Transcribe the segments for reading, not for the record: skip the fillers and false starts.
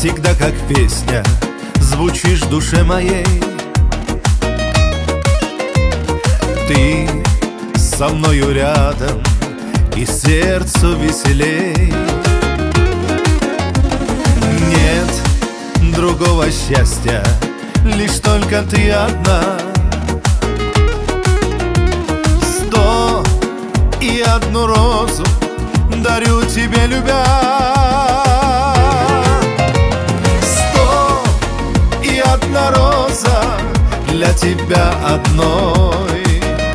всегда как песня звучишь в душе моей. Ты со мною рядом, и сердцу веселей. Нет другого счастья, лишь только ты одна. 101 розу дарю тебе, любя. 101 роза для тебя одной.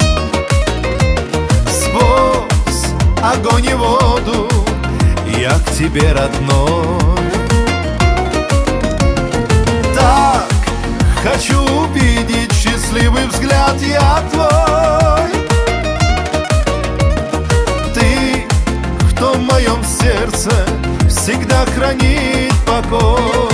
Сквозь огонь и воду я к тебе, родной. Так хочу увидеть счастливый взгляд я твой. Ты, кто в моем сердце всегда хранит покой.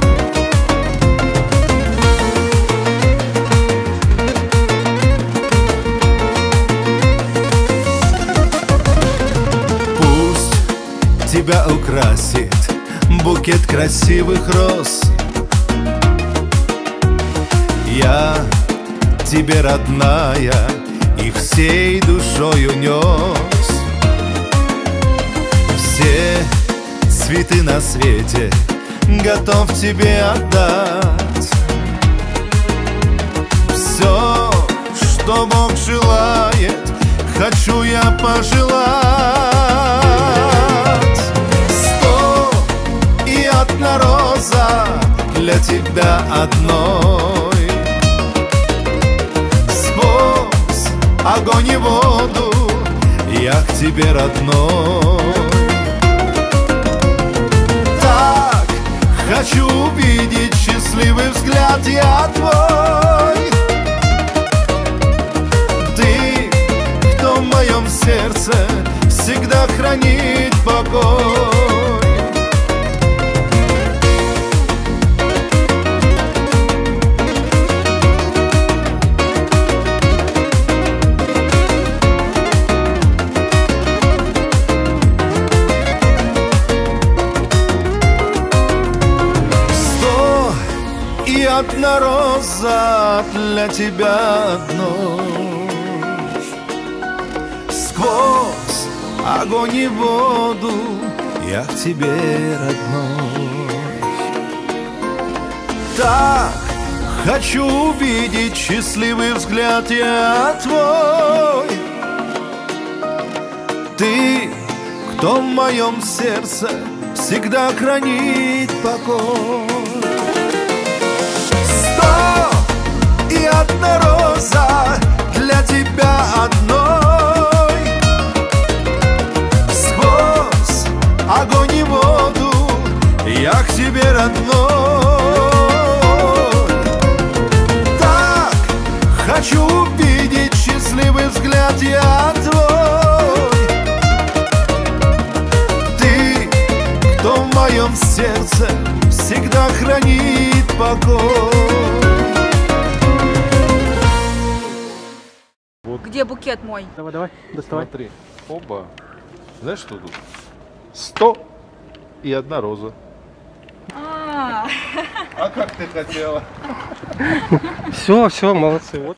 Пусть тебя украсит букет красивых роз. Я тебе, родная, и всей душою нес. Все цветы на свете готов тебе отдать. Все, что Бог желает, хочу я пожелать. 101 роза для тебя одной. Огонь и воду я к тебе, родной. Так хочу увидеть счастливый взгляд я твой. Ты, кто в моем сердце всегда хранит покой. Одна роза для тебя одной. Сквозь огонь и воду я к тебе, родной. Так хочу увидеть счастливый взгляд я твой. Ты, кто в моем сердце всегда хранит покой. 101 роза для тебя одной. Сквозь огонь и воду я к тебе, родной. Так хочу увидеть счастливый взгляд я твой. Ты, кто в моем сердце всегда хранит покой. Где букет мой? Давай, давай, доставай. Смотри, оба. Знаешь, что тут? 101 роза. А как ты хотела? Все, молодцы. Вот.